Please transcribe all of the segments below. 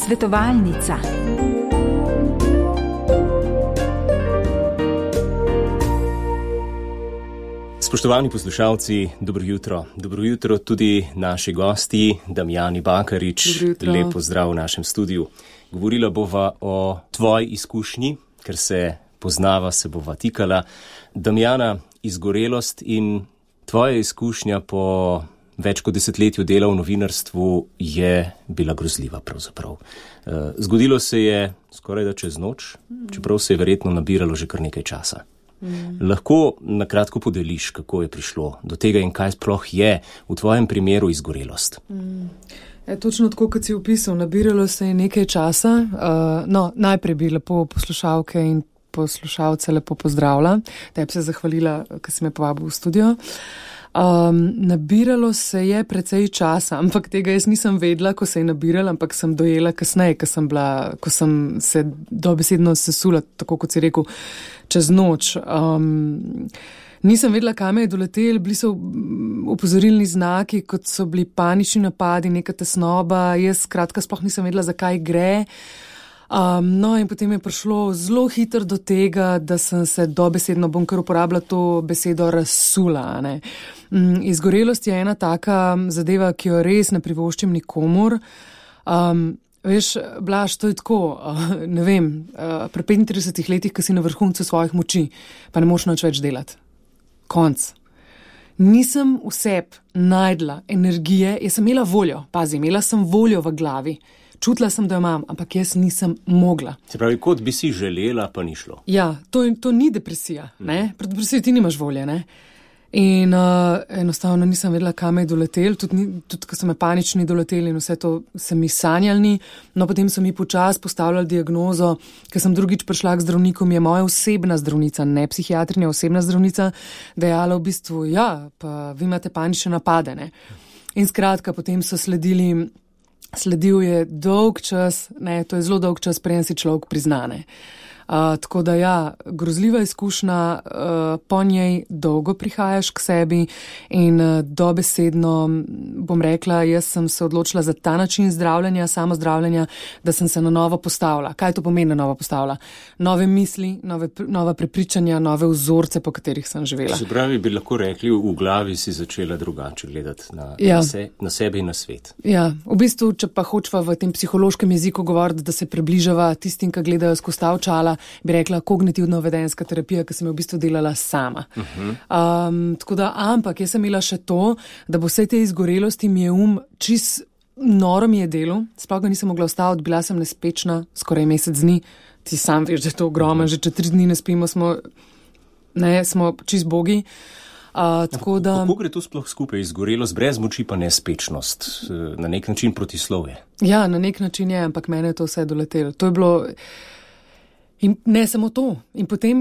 Svetovalnica. Spoštovani poslušalci, dobro jutro. Dobro jutro tudi naši gosti, Damjani Bakarič. Lep pozdrav v našem studiu. Govorila bova o tvoji izkušnji, ker se poznava, se bova tikala. Damjana, izgorelost in tvoja izkušnja po več kot desetletju dela v novinarstvu je bila grozljiva pravzaprav. Zgodilo se je skoraj da čez noč, čeprav se je verjetno nabiralo že kar nekaj časa. Lahko na kratko podeliš, kako je prišlo do tega in kaj sploh je v tvojem primeru izgorelost? Točno tako, kot si opisal, nabiralo se je nekaj časa. Najprej bi lepo poslušalke in poslušalce lepo pozdravila. Tebi se zahvalila, ker si me povabil v studio. Nabiralo se je precej časa, ampak tega jaz nisem vedela, ko se je nabirala, ampak sem dojela kasneje, ko sem se dobesedno sesula, tako kot si rekel, čez noč. Nisem vedela, kam je doletel, bili so opozorilni znaki, kot so bili panični napadi, neka tesnoba, jaz skratka sploh nisem vedela, zakaj gre. In potem je prišlo zelo hitro do tega, da sem se dobesedno, bom kar uporabila to besedo, razsula. Izgorelost je ena taka zadeva, ki jo res ne privoščim nikomur. Veš, Blaž, to je tako, ne vem, pri 35 letih, ko si na vrhuncu svojih moči, pa ne moš nič več delati. Konc. Nisem v sebi najdla energije, jaz sem imela voljo, imela sem voljo v glavi. Čutila sem, da jo imam, ampak jaz nisem mogla. Se pravi, kot bi si želela, pa ni šlo. Ja, to ni depresija, ne? Pri depresiji ti nimaš volje, ne? In enostavno nisem vedela, kam je doletel, tudi ko so me panični doleteli in vse to se mi sanjalni. No, potem so mi počasi postavljali diagnozo, ker sem drugič prišla k zdravniku, mi je moja osebna zdravnica, ne psihiatrinja, osebna zdravnica, dejala v bistvu, pa vi imate panične napade, ne? In skratka, potem so sledil je dolg čas, to je zelo dolg čas, preden si človek priznane. Tako da grozljiva izkušnja, po njej dolgo prihajaš k sebi in dobesedno, bom rekla, jaz sem se odločila za ta način zdravljenja, samozdravljenja, da sem se na novo postavila. Kaj to pomeni na novo postavila? Nove misli, nova prepričanja, nove vzorce, po katerih sem živela. Se pravi, bi lahko rekli, v glavi si začela drugače gledati na sebe in na svet. Ja, v bistvu, če pa hočeva v tem psihološkem jeziku govoriti, da se približava tistim, ki gledajo skozi ta očala, bi rekla kognitivno-vedenska terapija, ki sem jo v bistvu delala sama. Tako da, ampak jaz sem imela še to, da bo vse te izgorelosti mi je čist noro mi je delo, sploh ga nisem mogla ustaviti, bila sem nespečna skoraj mesec dni, ti sam veš, da je to ogromno, že 3 dni ne spimo, smo čist bogi. Kako gre to sploh skupaj, izgorelost brez moči pa nespečnost, na nek način protislovje? Ja, na nek način je, ampak mene je to vse doletelo. To je bilo. In ne samo to. In potem,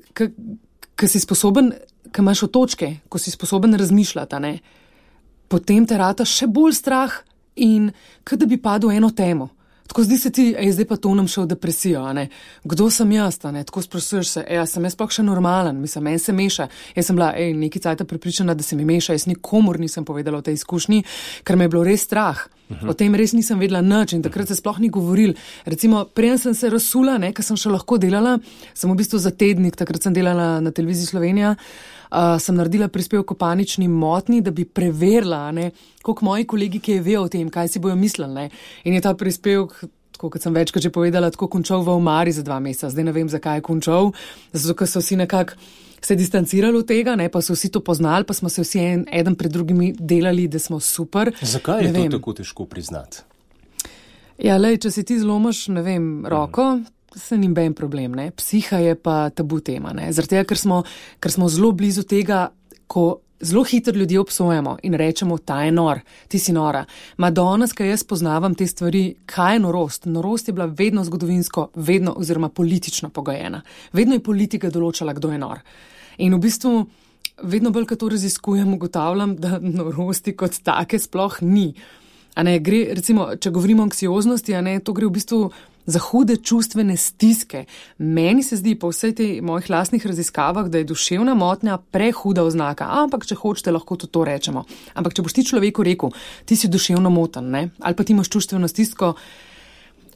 ko si sposoben, ko imaš otočke, ko si sposoben razmišljati, potem te rata še bolj strah in kot da bi padel eno temo. Tako zdi se ti, zdaj pa to nam šel depresijo, Kdo sem jaz, Tako sprašuješ se, sem jaz sploh še normalen, mislim, meni se meša. Jaz sem bila, neki cajta prepričana, da se mi meša, jaz nikomur nisem povedala o tej izkušnji, ker me je bilo res strah. O tem res nisem vedela nič in takrat se sploh ni govoril. Recimo, preden sem se razsula, ker sem še lahko delala, sem v bistvu za tednik, takrat sem delala na televiziji Slovenija, sem naredila prispevek o panični motnji, da bi preverila, koliko moji kolegi, ki vejo o tem, kaj si bojo mislili. In je ta prispevek, tako kot sem večkrat že povedala, tako končal v omari za 2 meseca. Zdaj ne vem, zakaj je končal, zato ker so vsi nekako se distancirali od tega, pa so vsi to poznali, pa smo se vsi eden pred drugimi delali, da smo super. Zakaj je to tako težko priznati? Ja, če si ti zlomaš, roko, se ni ben problem, Psiha je pa tabu tema, Zaradi tega, ker smo zelo blizu tega, ko zelo hitro ljudje obsojamo in rečemo, ta je nor, ti si nora. Danes, ko jaz poznavam te stvari, kaj je norost? Norost je bila vedno zgodovinsko, vedno oziroma politično pogojena. Vedno je politika določala, kdo je nor. In v bistvu, vedno bolj, ko to raziskujem, ugotavljam, da norosti kot take sploh ni. Gre, recimo, če govorimo o anksioznosti, to gre v bistvu za hude čustvene stiske. Meni se zdi po vsej tej mojih lastnih raziskavah, da je duševna motnja prehuda oznaka, ampak če hočete, lahko tudi to rečemo. Ampak če boš ti človeku rekel, ti si duševno moten, ali pa ti imaš čustveno stisko,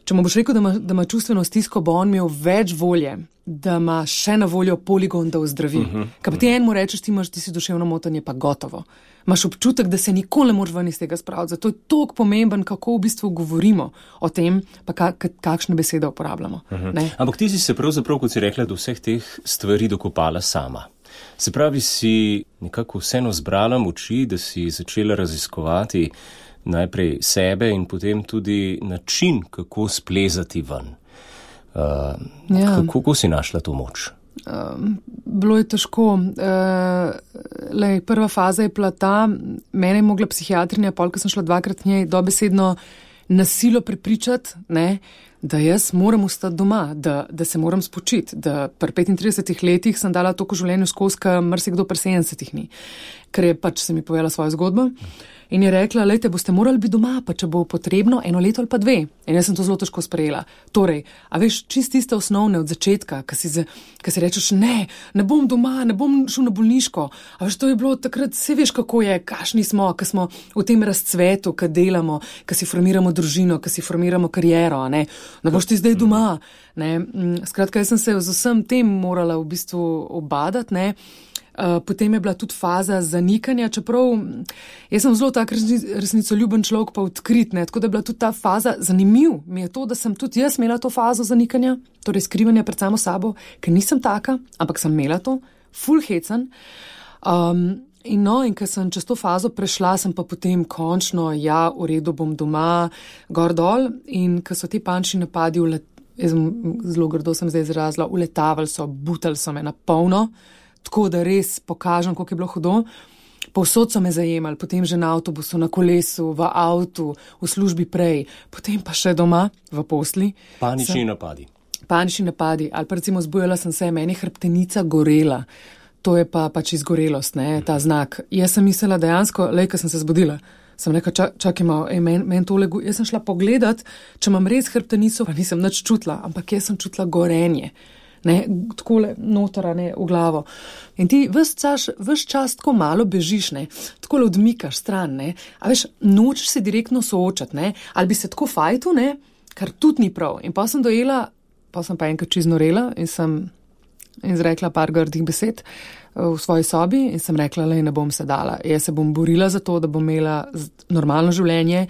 če mu boš rekel, da ima čustveno stisko, bo on imel več volje, da ima še na voljo poligon, da ozdravi. Kaj pa ti enemu rečeš, ti si duševno motanje, pa gotovo. Imaš občutek, da se nikoli ne moreš ven iz tega spraviti. Zato je toliko pomemben, kako v bistvu govorimo o tem, pa kakšne besede uporabljamo. Ampak ti si se pravzaprav, kot si rekla, do vseh teh stvari dokopala sama. Se pravi, si nekako vseeno zbrala moči, da si začela raziskovati najprej sebe in potem tudi način, kako splezati ven. Kako si našla to moč? Bilo je težko. Prva faza je bila ta, mene je mogla psihiatrinja, ko sem šla 2-krat njej, dobesedno nasilo prepričati, da jaz moram ostati doma, da se moram spočiti, da pri 35 letih sem dala toliko življenju skozi, kar marsikdo pri 70 ni. Ker je pač se mi povedala svojo zgodbo. In je rekla, lejte, boste morali biti doma, pa če bo potrebno 1 leto ali pa 2. In jaz sem to zelo težko sprejela. Torej, a veš, čist tiste osnovne od začetka, ko si rečeš, ne bom doma, ne bom šel na bolniško. A veš, to je bilo takrat, se veš, kako je, kakšni smo, ko smo v tem razcvetu, ko delamo, ko si formiramo družino, ko si formiramo kariero, ne boš ti zdaj doma. Skratka, jaz sem se z vsem tem morala v bistvu obadati, Potem je bila tudi faza zanikanja, čeprav jaz sem zelo tak resnicoljuben človek, pa odkrit, tako da je bila tudi ta faza zanimiv. Mi je to, da sem tudi jaz imela to fazo zanikanja, torej skrivanja pred samo sabo, ker nisem taka, ampak sem imela to, ful hecen. In ko sem čez to fazo prešla, sem pa potem končno, v redu bom doma, gor dol, in ko so ti pančni napadi, zelo grdo sem zdaj izrazila, uletavali so, butali so me na polno, tako da res pokažem, koliko je bilo hudo. Povsod so me zajemali, potem že na avtobusu, na kolesu, v avtu, v službi prej, potem pa še doma, v posli. Panični napadi, ali pa recimo zbujala sem se, meni hrbtenica gorela. To je pa pač izgorelost, ta znak. Jaz sem mislila dejansko, ko sem se zbudila, sem rekla, čakaj malo, meni tole, jaz sem šla pogledat, če imam res hrbtenico, pa nisem nič čutila, ampak jaz sem čutila gorenje. Takole notora, v glavo. In ti ves čas tako malo bežiš, takole odmikaš stran, a veš, nočeš se direktno soočati, ali bi se tako fajtu, kar tudi ni prav. In pa sem pa enkrat čiznorela in sem izrekla par grdih besed v svoji sobi in sem rekla, ne bom se dala. Jaz se bom borila za to, da bom imela normalno življenje,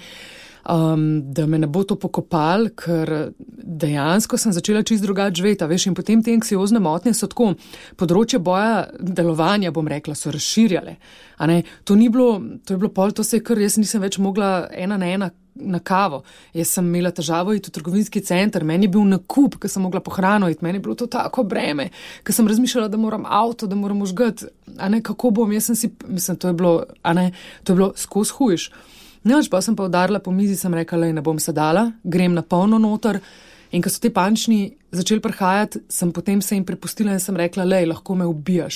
da me ne bo to pokopal, ker dejansko sem začela čisto drugače živeti, veš, in potem te anksiozne motnje so tako, področje boja delovanja, bom rekla, so razširjale. To je bilo pol, to se je kar, jaz nisem več mogla 1 na 1 na kavo. Jaz sem imela težavo iti v trgovinski center, meni je bil nakup, ker sem mogla po hrano iti, meni je bilo to tako breme, ker sem razmišljala, da moram avto, da moram užgati, kako bom, to je bilo skozi hujš. Pa sem pa udarila po mizi, sem rekla, ne bom se dala, grem na polno noter, in ko so te pančni začeli prihajati, sem potem se jim prepustila in sem rekla, lahko me ubijaš,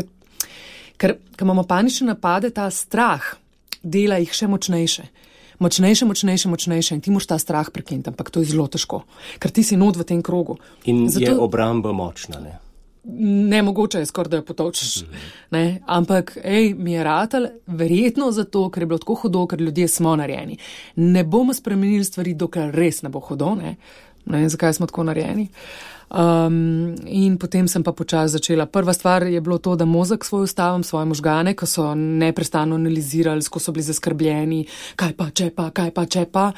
ker imamo panične napade, ta strah dela jih še močnejše. Močnejše in ti moraš ta strah prekiniti, ampak to je zelo težko, ker ti si not v tem krogu. In zato je obramba močna, Nemogoče je skoraj, da jo potočiš. Ampak, mi je ratal, verjetno zato, ker je bilo tako hudo, ker ljudje smo narejeni. Ne bomo spremenili stvari, dokler res ne bo hudo, ne vem, zakaj smo tako narejeni. In potem sem pa počasi začela. Prva stvar je bilo to, da mozek svoj ustavim, svoje možgane, ko so neprestano analizirali, ko so bili zaskrbljeni, kaj pa, če pa.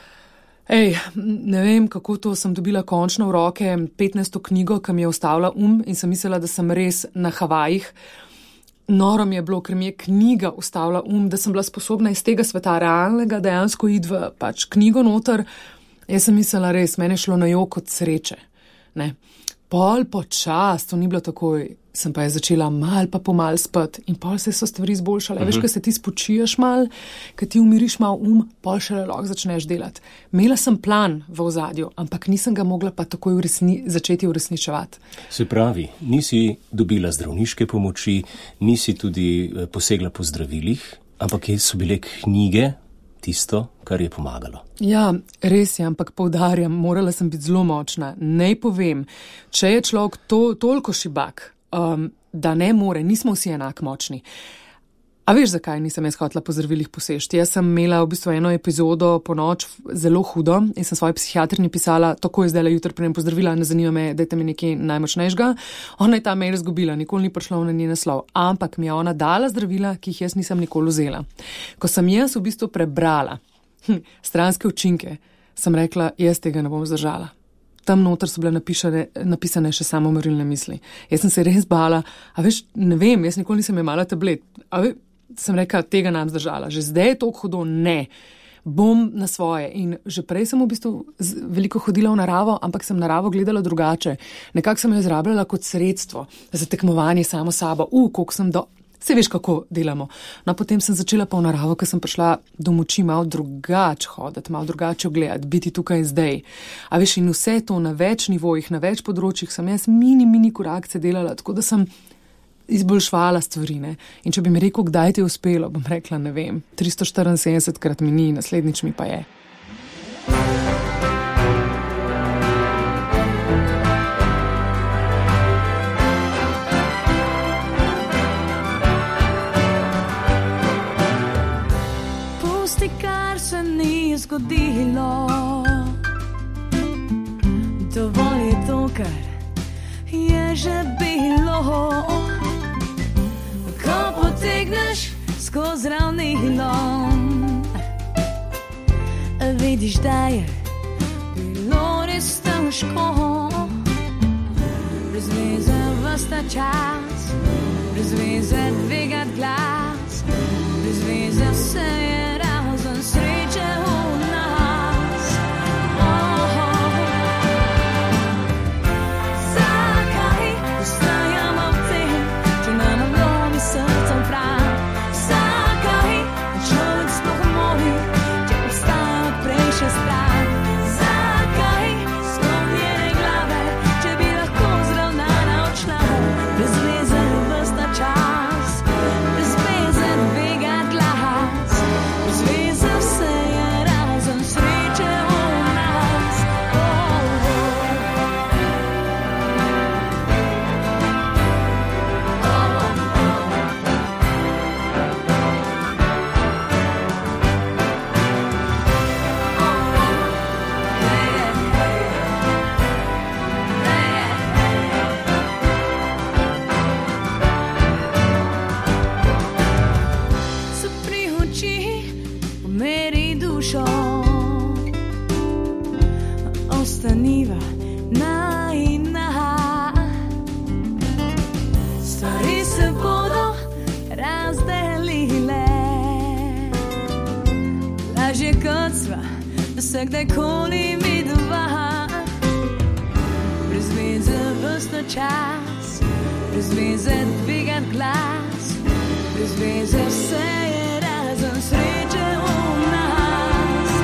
Ne vem, kako to sem dobila končno v roke, 15. knjigo, ki mi je ustavila in sem mislila, da sem res na Havajih. Noro mi je bilo, ker mi je knjiga ustavila da sem bila sposobna iz tega sveta realnega dejansko iti v knjigo noter. Jaz sem mislila res, meni je šlo na jok od sreče. Pol počas, to ni bilo takoj, sem pa je začela mal pa pomal spati in pol se so stvari izboljšale. Veš, ko se ti spočiješ mal, ko ti umiriš mal pol šele lahko začneš delati. Imela sem plan v ozadju, ampak nisem ga mogla pa takoj začeti uresničevati. Se pravi, nisi dobila zdravniške pomoči, nisi tudi posegla po zdravilih, ampak so bile knjige tisto, kar je pomagalo. Ja, res je, ampak poudarjam, morala sem biti zelo močna. Naj povem, če je človek toliko šibak, da ne more, nismo vsi enak močni. A veš, zakaj nisem jaz hotela po zdravilih posežti? Jaz sem imela v bistvu eno epizodo po noč zelo hudo in sem svoji psihiatrinji pisala, tako je zdajle jutro prejem pozdravila, ne zanima me, dajte mi nekaj najmočnejšega. Ona je ta mail izgubila, nikoli ni prišla na njen naslov, ampak mi je ona dala zdravila, ki jih jaz nisem nikoli vzela. Ko sem jaz v bistvu prebrala stranske učinke, sem rekla, jaz tega ne bom zdržala. Tam noter so bile napisane še samomorilne misli. Jaz sem se res bala, a veš, ne vem, jaz nikoli nisem imela tablet. Sem rekla, tega nam zdržala. Že zdaj je toliko hudo, ne. Bom na svoje. In že prej sem v bistvu veliko hodila v naravo, ampak sem naravo gledala drugače. Nekako sem jo izrabljala kot sredstvo za tekmovanje samo sabo. Koliko sem Se veš, kako delamo. No, potem sem začela pa v naravo, ker sem prišla do moči malo drugače hoditi, malo drugače gledati, biti tukaj zdaj. A veš, in vse to na več nivojih, na več področjih sem jaz mini korakce delala, tako da sem izboljšvala stvari, ne. In če bi mi rekel, kdaj ti je uspelo, bom rekla, ne vem, 374krat mi ni, naslednjič mi pa je. Pusti, kar se ni zgodilo, dovolj je to, kar je že bilo. Ko potegneš skozi ravnilo, vidiš, da je bilo res težko. Brez veze ves ta čas, brez veze dvigat glas, brez veze vse je razen sreče v nas. Zakaj ostajamo v tem, če nam lomi srcem prav? Zakaj človek sploh moli, če obstaja prej še strah? Zakaj sklonjene glave, če bi lahko zravnana odšla? Brez veze ves ta čas, brez veze dvigat glas, brez veze vse je razen sreče v nas. Zapri oči, umiri dušo, ostaniva najina. Stvari se bodo razdelile, lažje kot sva se kdajkoli midva. Brez veze ves ta čas, brez veze dvigat glas, brez veze vse je razen sreče v nas.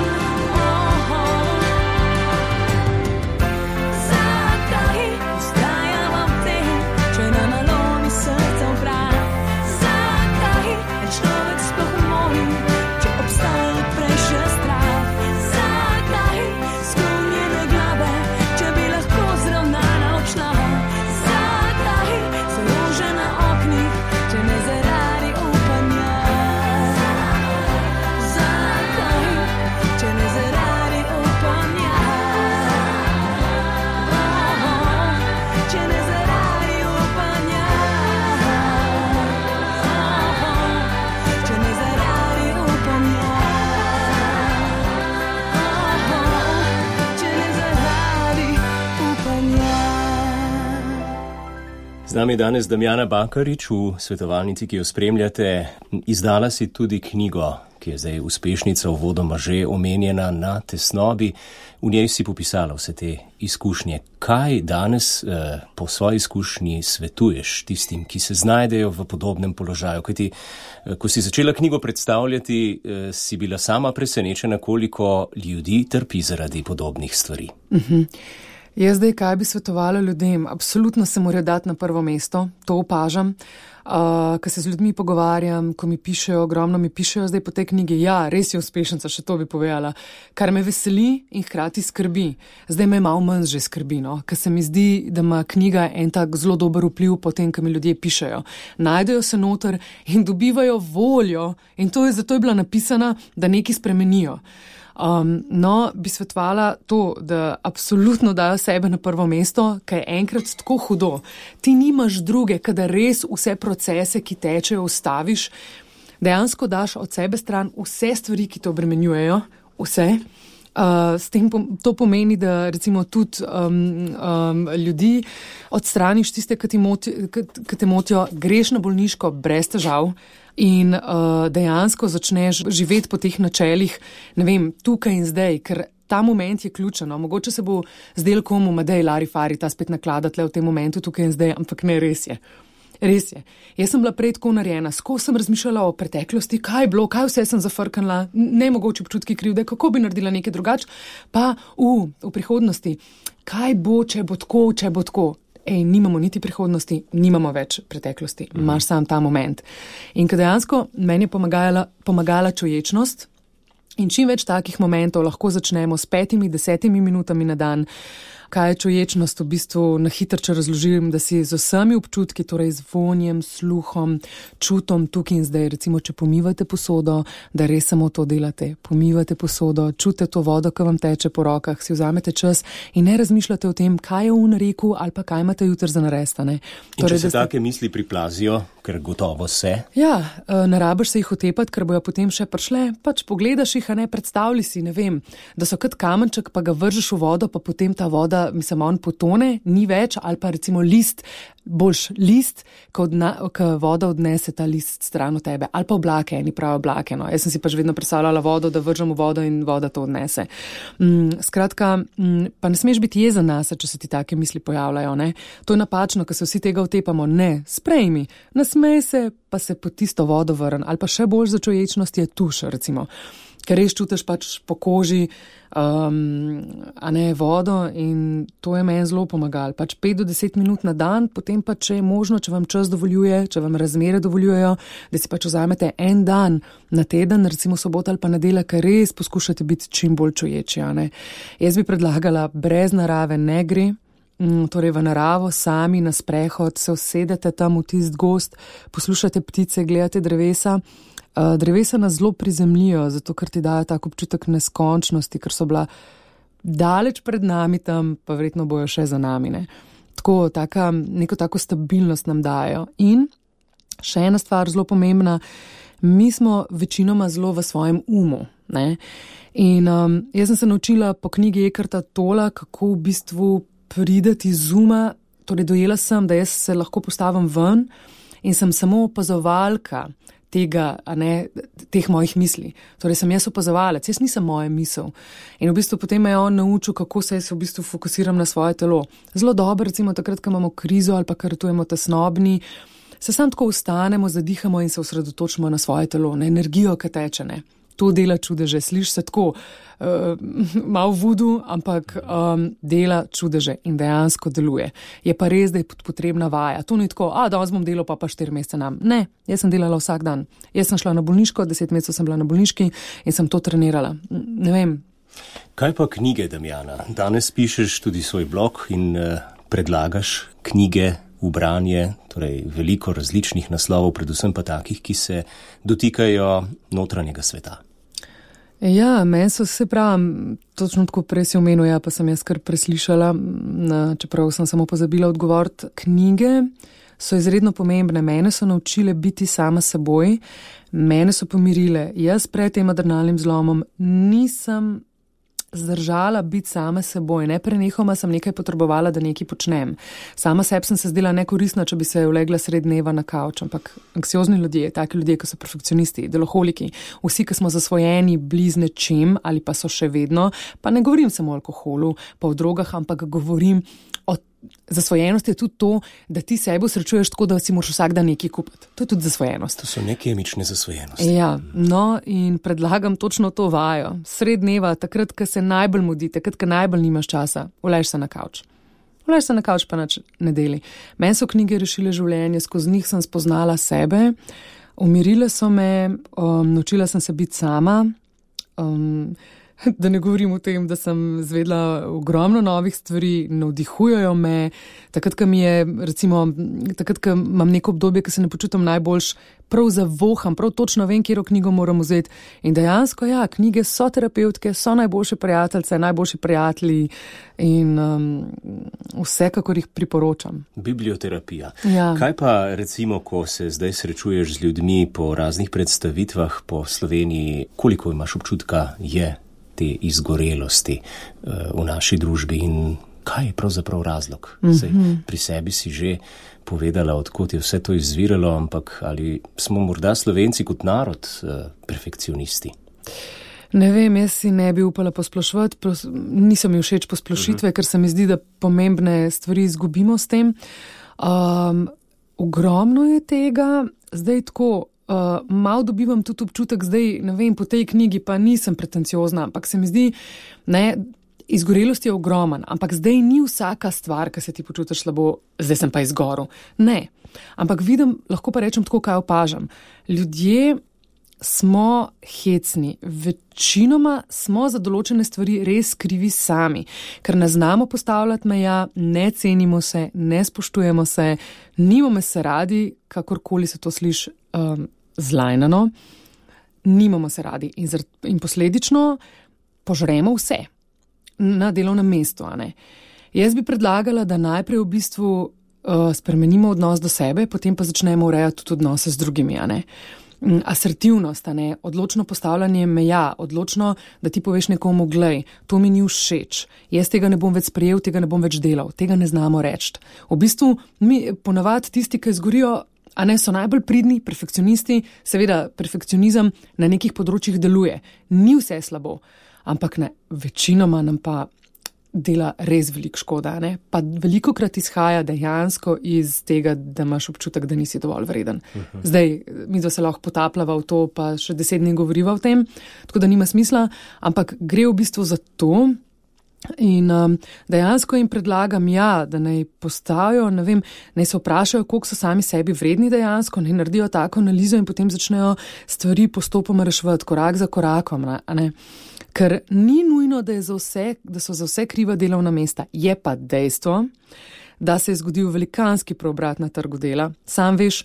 Zakaj ostajamo v tem, če nam lomi srce v prah? Zakaj je človek sploh moli, če obstaja prej še strah? Zakaj sklonjene glave, če bi lahko zravnana odšla? Zakaj so rože na oknih, če ne zaradi upanja? Zakaj, če ne zaradi upanja? Če ne zaradi upanja? Če ne zaradi upanja? Če ne zaradi upanja? Z nami je danes Damjana Bakarič v svetovalnici, ki jo spremljate. Izdala si tudi knjigo, ki je zdaj uspešnica, uvodoma že omenjena, Na tesnobi. V njej si popisala vse te izkušnje. Kaj danes po svoji izkušnji svetuješ tistim, ki se znajdejo v podobnem položaju? Kajti, ko si začela knjigo predstavljati, si bila sama presenečena, koliko ljudi trpi zaradi podobnih stvari. Jaz zdaj, kaj bi svetovala ljudem? Absolutno se morajo dati na prvo mesto, to opažam. ko se z ljudmi pogovarjam, ko mi pišejo, ogromno mi pišejo zdaj po tej knjigi, ja, res je uspešnica, še to bi povedala, kar me veseli in hkrati skrbi. Zdaj me malo manj že skrbi, no, ker se mi zdi, da ima knjiga en tak zelo dober vpliv po tem, ko mi ljudje pišejo. Najdejo se noter in dobivajo voljo in zato je bila napisana, da nekaj spremenijo. No, bi svetovala to, da absolutno dajo sebe na prvo mesto, kaj je enkrat tako hudo. Ti nimaš druge, kadar res vse procese, ki tečejo, ustaviš, dejansko daš od sebe stran vse stvari, ki te obremenjujejo, vse. S tem to pomeni, da recimo tudi ljudi odstraniš tiste, ki te motijo, greš na bolniško brez težav in dejansko začneš živeti po teh načelih, ne vem, tukaj in zdaj, ker ta moment je ključen. Mogoče se bo zdelo komu, madej, Lari Fari, ta spet naklada tle v tem momentu, tukaj in zdaj, ampak ne, res je. Res je. Jaz sem bila prej tako narejena, skozi sem razmišljala o preteklosti, kaj je bilo, kaj vse sem zafrknila, nemogoče občutki krivde, kako bi naredila nekaj drugače, pa v prihodnosti, kaj bo, če bo tako. Nimamo niti prihodnosti, nimamo več preteklosti, imaš sam ta moment. In ko dejansko meni je pomagala čuječnost in čim več takih momentov lahko začnemo s 5-10 minutami na dan. Kaj je čuječnost, v bistvu na hitro, če razložim, da si z vsemi občutki, torej z vonjem, sluhom, čutom tukaj in zdaj, recimo, če pomivate posodo, da res samo to delate, pomivate posodo, čute to vodo, ki vam teče po rokah, si vzamete čas in ne razmišljate o tem, kaj je v nareku ali pa kaj imate jutri za narestane. Torej, če se take misli priplazijo, ker gotovo se. Ja, ne rabiš se jih otepati, ker bojo potem še prišle, pač pogledaš jih, a ne predstavlji si, ne vem, da so kot kamenček, pa ga vržeš v vodo, pa potem ta voda on potone, ni več, ali pa recimo boljš list, ko voda odnese ta list stran od tebe, ali pa oblake, eni pravi oblake. No. Jaz sem si pač vedno predstavljala vodo, da vržem v vodo in voda to odnese. Skratka, pa ne smeš biti jezen nase, če se ti take misli pojavljajo. Ne. To je napačno, ker se vsi tega otepamo. Ne, sprejmi, nasmej se, pa se po tisto vodo vrn, ali pa še bolj za čuječnost je tuš, recimo. Ker res čutiš pač po koži a ne vodo in to je meni zelo pomagalo. Pač 5 do 10 minut na dan, potem pa, če je možno, če vam čas dovoljuje, če vam razmere dovoljujejo, da si pač vzamete en dan na teden, recimo sobota ali pa nedelja, ker res poskušate biti čim bolj čuječi. Jaz bi predlagala, brez narave ne gre, torej v naravo, sami na sprehod, se usedete tam v tist gozd, poslušate ptice, gledate drevesa. Drevesa nas zelo prizemljijo, zato ker ti dajo tak občutek neskončnosti, ker so bila daleč pred nami tam, pa verjetno bojo še za nami. Ne. Tako, neko tako stabilnost nam dajo. In še ena stvar zelo pomembna, mi smo večinoma zelo v svojem umu. Ne. In jaz sem se naučila po knjigi Eckarta Tolla, kako v bistvu prideti iz uma, torej dojela sem, da jaz se lahko postavim ven in sem samo opazovalka teh mojih misli. Torej sem jaz opazovalec, jaz nisem moja misel. In v bistvu potem me je on naučil, kako se jaz v bistvu fokusiram na svoje telo. Zelo dobro, recimo takrat, ko imamo krizo ali pa kratujemo tesnobni, se sam tako ustanemo, zadihamo in se osredotočimo na svoje telo, na energijo, ki teče, ne. To dela čudeže, sliši se tako malo vudu, ampak dela čudeže in dejansko deluje. Je pa res, da je potrebna vaja. To ni tako, danes bom delal pa 4 mesece nam. Ne, jaz sem delala vsak dan. Jaz sem šla na bolniško, 10 mesecev sem bila na bolniški in sem to trenirala. Ne vem. Kaj pa knjige, Damjana? Danes pišeš tudi svoj blog in predlagaš knjige v branje, torej veliko različnih naslovov, predvsem pa takih, ki se dotikajo notranjega sveta. Ja, meni so se pravim, točno tako prej si omenil, pa sem jaz kar preslišala, čeprav sem samo pozabila odgovoriti. Knjige so izredno pomembne, mene so naučile biti sama seboj, mene so pomirile. Jaz pred tem adrenalnim zlomom nisem zdržala biti sama seboj, ne prenehoma sem nekaj potrebovala, da nekaj počnem. Sama sebi sem se zdela nekoristna, če bi se ulegla sred dneva na kavč, ampak anksiozni ljudje, taki ljudje, ki so perfekcionisti, deloholiki, vsi, ki smo zasvojeni bliz nečim ali pa so še vedno, pa ne govorim samo o alkoholu, pa o drogah, ampak govorim o zasvojenost je tudi to, da ti sebe srečuješ tako, da si moraš vsak dan nekaj kupiti. To je tudi zasvojenost. To so nekemične zasvojenosti. Ja, no in predlagam točno to vajo. Sred dneva, takrat, ko se najbolj mudi, takrat, ko najbolj nimaš časa, uleješ se na kavč. Lež se na kavč pa nič ne deli. Meni so knjige rešile življenje, skozi njih sem spoznala sebe, umirile so me, naučila sem se biti sama, da ne govorim o tem, da sem zvedla ogromno novih stvari, navdihujejo me, takrat, ko imam neko obdobje, ko se ne počutim najboljš, prav zavoham, prav točno vem, kjero knjigo moram vzeti. In dejansko, ja, knjige so terapevtke, so najboljše prijateljce, najboljši prijatelji in vsekakor jih priporočam. Biblioterapija. Ja. Kaj pa recimo, ko se zdaj srečuješ z ljudmi po raznih predstavitvah po Sloveniji, koliko imaš občutka je te izgorelosti v naši družbi in kaj je pravzaprav razlog? Sej, pri sebi si že povedala, odkot je vse to izviralo, ampak ali smo morda Slovenci kot narod perfekcionisti? Ne vem, jaz si ne bi upala posploševati, nisem mi všeč posplošitve, ker se mi zdi, da pomembne stvari izgubimo s tem. Ogromno je tega, zdaj tako, malo dobivam tudi občutek zdaj, ne vem, po tej knjigi pa nisem pretenciozna, ampak se mi zdi, ne, izgorelost je ogroman, ampak zdaj ni vsaka stvar, ki se ti počutiš slabo, zdaj sem pa izgorel. Ne, ampak vidim, lahko pa rečem tako, kaj opažam. Ljudje smo hecni, večinoma smo za določene stvari res krivi sami, ker ne znamo postavljati meja, ne cenimo se, ne spoštujemo se, nimamo se radi, kakorkoli se to sliši zlajnano, nimamo se radi in posledično požremo vse na delovnem mestu. A ne? Jaz bi predlagala, da najprej v bistvu spremenimo odnos do sebe, potem pa začnemo urejati tudi odnose z drugimi. A ne? Asertivnost, a ne? Odločno postavljanje meja, odločno, da ti poveš nekomu, glej, to mi ni všeč, jaz tega ne bom več sprejel, tega ne bom več delal, tega ne znamo reči. V bistvu mi ponavadi tisti, ki izgorijo, a ne, so najbolj pridni, perfekcionisti, seveda perfekcionizem na nekih področjih deluje, ni vse slabo, ampak ne, večinoma nam pa dela res veliko škoda, ne? Pa velikokrat izhaja dejansko iz tega, da imaš občutek, da nisi dovolj vreden. Zdaj, mi se lahko potapljava v to, pa še 10 dni govoriva o tem, tako da nima smisla, ampak gre v bistvu za to in dejansko jim predlagam, ja, da naj postavijo, ne vem, naj se vprašajo, koliko so sami sebi vredni dejansko, naj naredijo tako analizo in potem začnejo stvari postopoma reševati, korak za korakom, a ne. Ker ni nujno, da so za vse kriva delovna mesta. Je pa dejstvo, da se je zgodil velikanski preobrat na trgu dela. Sam veš,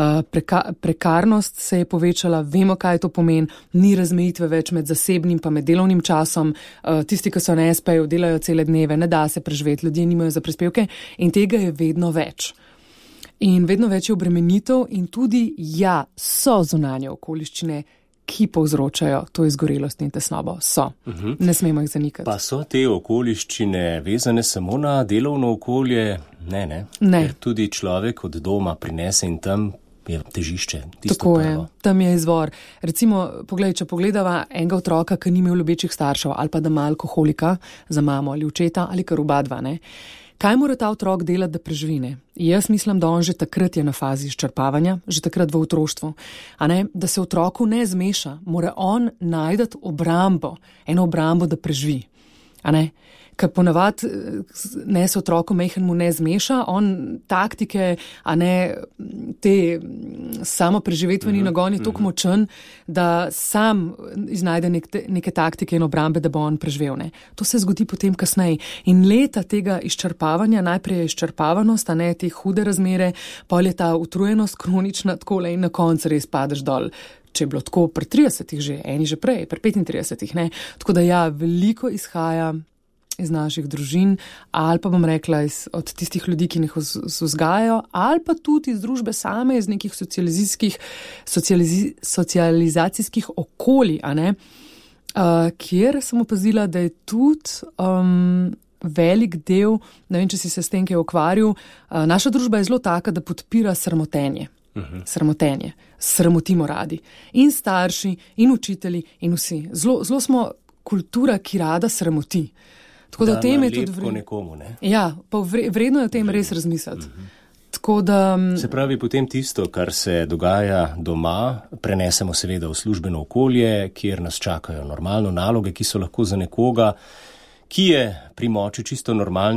prekarnost se je povečala, vemo, kaj to pomeni, ni razmejitve več med zasebnim pa med delovnim časom. Tisti, ki so na SP-ju, delajo cele dneve, ne da se preživeti, ljudje nimajo za prispevke in tega je vedno več. In vedno več je obremenitev in tudi, ja, so zunanje okoliščine, ki povzročajo to izgorelost in tesnobo. So. Ne smemo jih zanikati. Pa so te okoliščine vezane samo na delovno okolje? Ne. Ker tudi človek od doma prinese in tam je težišče. Tako je, tam je izvor. Recimo, če pogledava enega otroka, ki ni imel ljubečih staršev, ali pa da ima alkoholika za mamo ali očeta, ali kar oba dva, ne? Kaj mora ta otrok delati, da preživi? Jaz mislim, da on že takrat je na fazi izčrpavanja, že takrat v otroštvu. A ne? Da se otroku ne zmeša, mora on najti obrambo, eno obrambo, da preživi. A ne? Ker ponavadi ne se otroku majhnemu ne zmeša, on taktike, a ne te samo preživetveni nagon je toliko močen, da sam iznajde neke taktike in obrambe, da bo on preživel. Ne. To se zgodi potem kasneje. In leta tega izčrpavanja, najprej je izčrpavanost, a ne te hude razmere, pol je ta utrujenost kronična takole in na koncu res padeš dol. Če je bilo tako pri 30-ih že, eni že prej, pri 35-ih, ne. Tako da ja, veliko izhaja iz naših družin, ali pa bom rekla od tistih ljudi, ki jih vzgajajo, ali pa tudi iz družbe same, iz nekih socializacijskih okolij, a ne, kjer sem opazila, da je tudi velik del, ne vem, če si se s tem kaj ukvarjal, naša družba je zelo taka, da podpira sramotenje. Sramotenje. Sramotimo radi. In starši, in učitelji, in vsi. Zelo smo kultura, ki rada sramoti. Tako da o tem je tudi vredno nekomu, ne? Ja, pa vredno je o tem res razmisliti. Tako da se pravi, potem tisto, kar se dogaja doma, prenesemo seveda v službeno okolje, kjer nas čakajo normalno naloge, ki so lahko za nekoga, ki je pri moči čisto normalne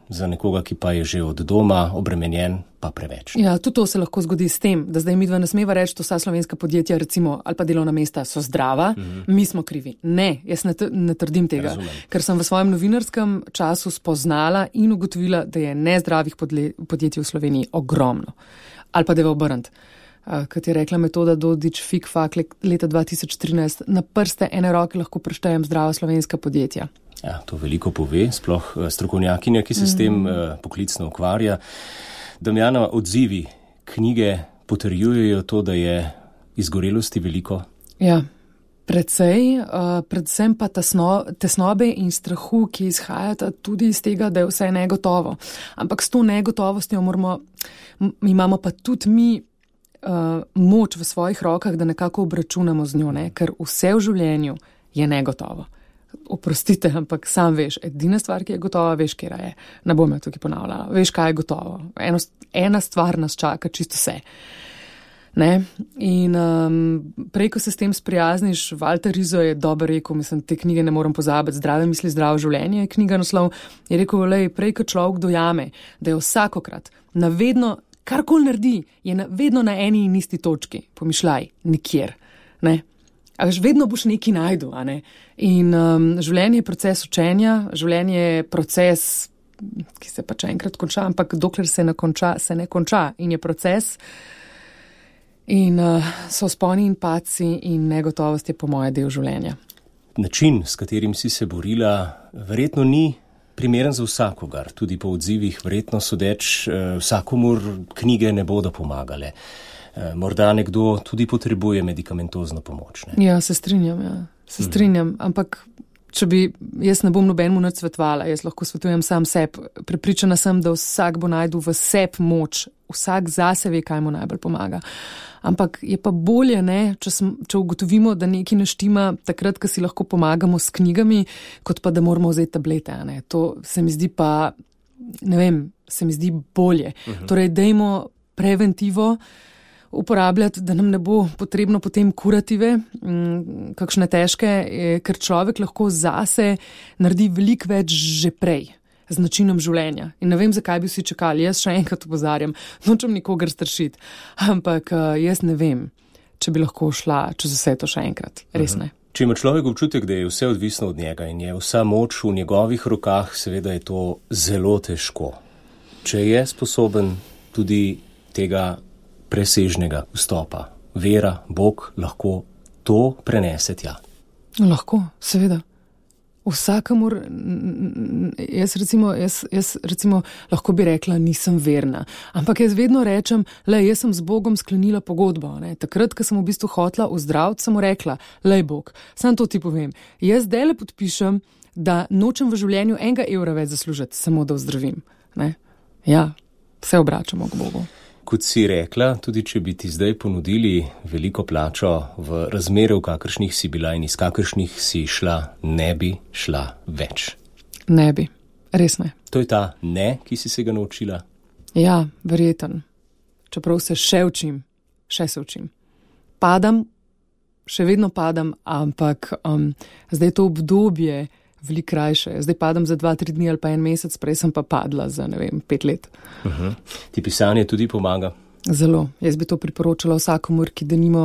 za nekoga, ki pa je že od doma obremenjen, pa preveč. Ja, tudi to se lahko zgodi s tem, da zdaj midva ne smeva reči, da vsa slovenska podjetja, recimo, ali pa delovna mesta so zdrava, mi smo krivi. Ne, jaz ne trdim tega, Razumem. Ker sem v svojem novinarskem času spoznala in ugotovila, da je nezdravih podjetij v Sloveniji ogromno. Ali pa da je obrniti. Kot je rekla metoda Dodič Fik-Fak leta 2013, na prste ene roke lahko preštejem zdrava slovenska podjetja. Ja, to veliko pove, sploh strokovnjakinja, ki se s tem poklicno ukvarja. Damjana, odzivi knjige potrjujejo to, da je izgorelosti veliko? Ja, precej, predvsem pa tesnobe in strahu, ki izhajata tudi iz tega, da je vse negotovo. Ampak s to negotovostjo imamo pa tudi mi moč v svojih rokah, da nekako obračunamo z njo, ne? Ker vse v življenju je negotovo. Oprostite, ampak sam veš, edina stvar, ki je gotova, veš, kje je. Ne bom jo tukaj ponavljala. Veš, kaj je gotovo. Ena stvar nas čaka, čisto vse. Ne? In prej, ko se s tem sprijazniš, Walter Rizzo je dobro rekel, mislim, te knjige ne moram pozabiti, Zdrave misli, zdravo življenje, knjiga naslov, je rekel, prej, ko človek dojame, da je vsakokrat, navedno, karkoli naredi, je vedno na eni in isti točki. Pomišljaj, nikjer. Ne? A veš, vedno boš nekaj najdu, a ne? In življenje je proces učenja, življenje je proces, ki se pač enkrat konča, ampak dokler se ne konča in je proces. In so vzponi in padci in negotovost je po moje del življenja. Način, s katerim si se borila, verjetno ni primeren za vsakogar. Tudi po odzivih, verjetno sodeč, vsakomur knjige ne bodo pomagale. Morda nekdo tudi potrebuje medikamentozno pomoč. Ne? Ja, se strinjam, ampak jaz ne bom nobenemu nič svetovala, jaz lahko svetujem sam sebi. Prepričana sem, da vsak bo najdel v sebi moč, vsak zase ve, kaj mu najbolj pomaga. Ampak je pa bolje, ne, če ugotovimo, da nekaj ne štima takrat, ko si lahko pomagamo s knjigami, kot pa da moramo vzeti tablete. Ne. To se mi zdi pa, se mi zdi bolje. Torej, dajmo preventivo uporabljati, da nam ne bo potrebno potem kurative, kakšne težke, ker človek lahko zase naredi veliko več že prej z načinom življenja. In ne vem, zakaj bi vsi čakali. Jaz še enkrat opozarjam, nočem nikogar strašiti, ampak jaz ne vem, če bi lahko šla čez vse to še enkrat. Res ne. Če ima človek občutek, da je vse odvisno od njega in je vsa moč v njegovih rokah, seveda je to zelo težko. Če je sposoben tudi tega presežnega vstopa, vera, Bog, lahko to prenese tja. Lahko, seveda. Vsakamur, jaz recimo lahko bi rekla, nisem verna. Ampak jaz vedno rečem, jaz sem z Bogom sklenila pogodbo. Ne? Takrat, ko sem v bistvu hotela ozdraviti, sem mu rekla, Bog, samo to ti povem. Jaz zdaj podpišem, da nočem v življenju €1 več zaslužiti, samo da ozdravim. Ne? Ja, vse obračamo k Bogu. Kot si rekla, tudi če bi ti zdaj ponudili veliko plačo v razmere, v kakršnih si bila in iz kakršnih si šla, ne bi šla več. Ne bi, res ne. To je ta ne, ki si se ga naučila? Ja, verjeten. Čeprav se še se učim. Padam, še vedno padam, ampak zdaj to obdobje veliko krajše. Zdaj padam za 2-3 dni ali pa 1 mesec, prej sem pa padla za, 5 let. Ti pisanje tudi pomaga? Zelo. Jaz bi to priporočala vsakomur, ki denimo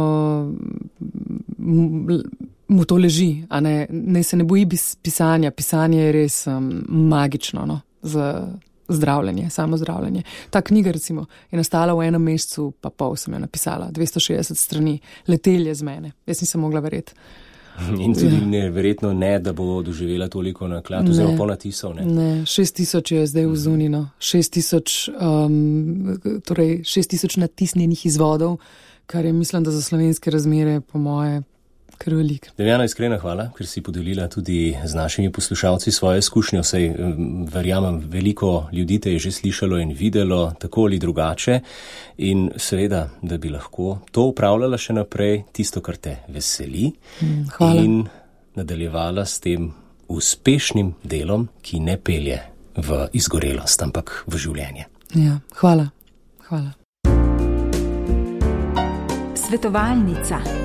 mu to leži. A ne se ne boji pisanja. Pisanje je res magično, za zdravljenje, samo zdravljenje. Ta knjiga recimo je nastala v 1 mesecu, pa pol sem jo napisala, 260 strani, letelje z mene. Jaz nisem mogla verjeti. In tudi verjetno ne, da bo doživela toliko naklad, oziroma ponatisov, ne? Ne, 6000 je zdaj v zunino, 6000 natisnjenih izvodov, kar je, mislim, da za slovenske razmere, po moje, kar veliko. Damjana, iskrena hvala, ker si podelila tudi z našimi poslušalci svojo izkušnjo, saj verjamem, veliko ljudi te je že slišalo in videlo, tako ali drugače, in seveda, da bi lahko to upravljala še naprej, tisto, kar te veseli, in nadaljevala s tem uspešnim delom, ki ne pelje v izgorelost, ampak v življenje. Ja, hvala. Svetovalnica.